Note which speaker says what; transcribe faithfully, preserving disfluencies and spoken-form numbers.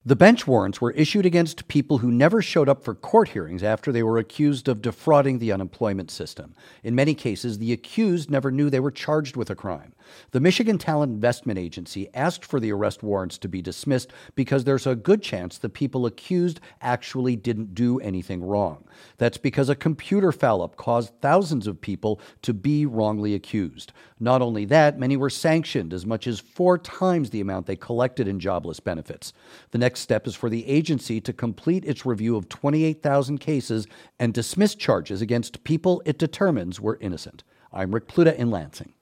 Speaker 1: The bench warrants were issued against people who never showed up for court hearings after they were accused of defrauding the unemployment system. In many cases, the accused never knew they were charged with a crime. The Michigan Talent Investment Agency asked for the arrest warrants to be dismissed because there's a good chance the people accused actually didn't do anything wrong. That's because a computer foul-up caused thousands of people to be wrongly accused. Not only that, many were sanctioned as much as four times the amount they collected in jobless benefits. The next step is for the agency to complete its review of twenty-eight thousand cases and dismiss charges against people it determines were innocent. I'm Rick Pluta in Lansing.